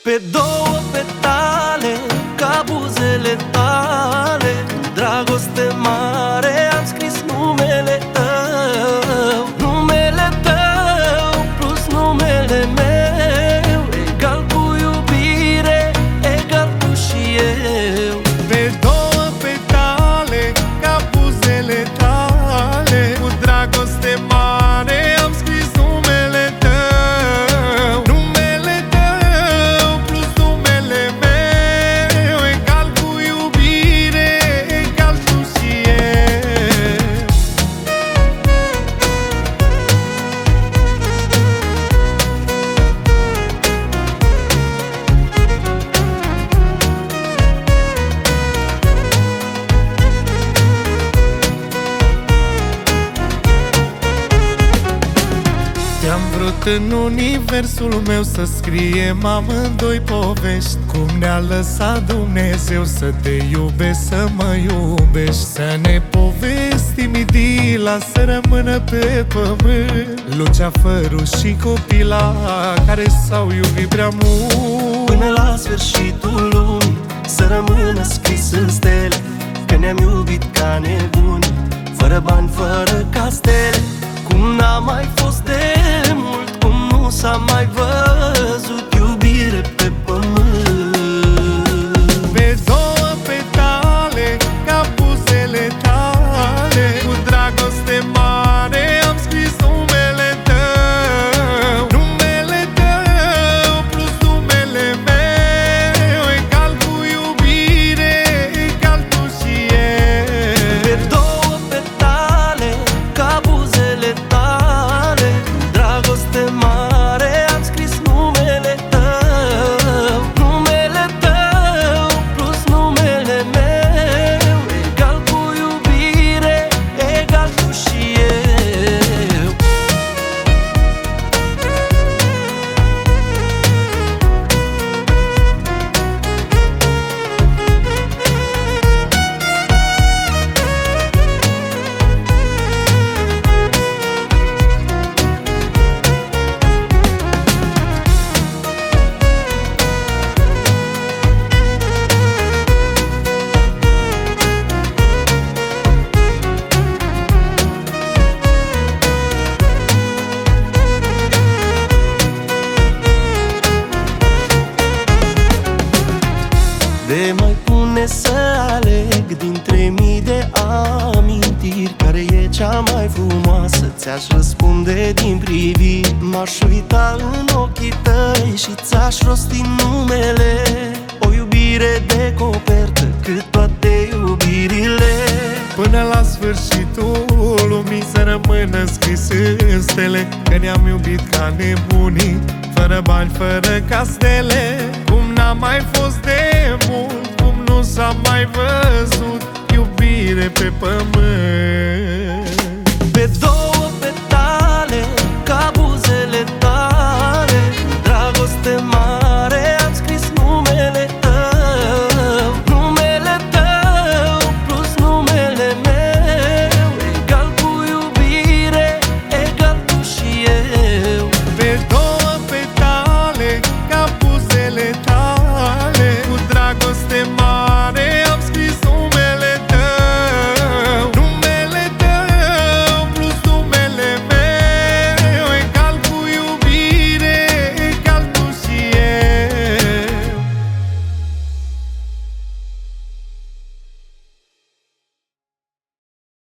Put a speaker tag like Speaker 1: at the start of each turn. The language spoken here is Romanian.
Speaker 1: Pe două petale, ca buzele tale, dragoste mare, am scris numele tău. Numele tău plus numele meu, egal cu iubire, egal tu și eu.
Speaker 2: Pe două petale, ca buzele tale, cu dragoste mare, am scris numele tău. Numele tău plus numele meu, egal cu iubire, egal tu și eu. Te-am vrut în universul meu să scriem amândoi povești, cum ne-a lăsat Dumnezeu să te iubesc, să mă iubești. Să ne povestim idila, să rămână pe pământ Luceafărul și copila care s-au iubit prea mult.
Speaker 1: Până la sfârșitul lumii să rămână scris în stele că ne-am iubit ca nebuni, fără bani, fără castele. Cum n-a mai fost de mult, cum nu s-a mai văzut iubire pe pământ.
Speaker 2: Pe două petale, ca buzele tale, cu dragoste mare, am scris numele tău. Numele tău plus numele meu, egal cu iubire, egal tu și eu.
Speaker 1: Pe două petale, ca buzele tale, dragoste mare, am scris numele tău. Numele tău plus numele meu, egal cu iubire, egal tu și eu. De mai pune să aleg dintre mii de amintiri, care e cea mai frumoasă, ți-aș răspunde din priviri. M-aș uita în ochii tăi și ți-aș rosti numele, o iubire de copertă cât toate iubirile.
Speaker 2: Până la sfârșitul lumii să rămână scris în stele că ne-am iubit ca nebunii, fără bani, fără castele. Cum n-a mai fost de mult, cum nu s-a mai văzut iubire pe pământ.
Speaker 1: Pe două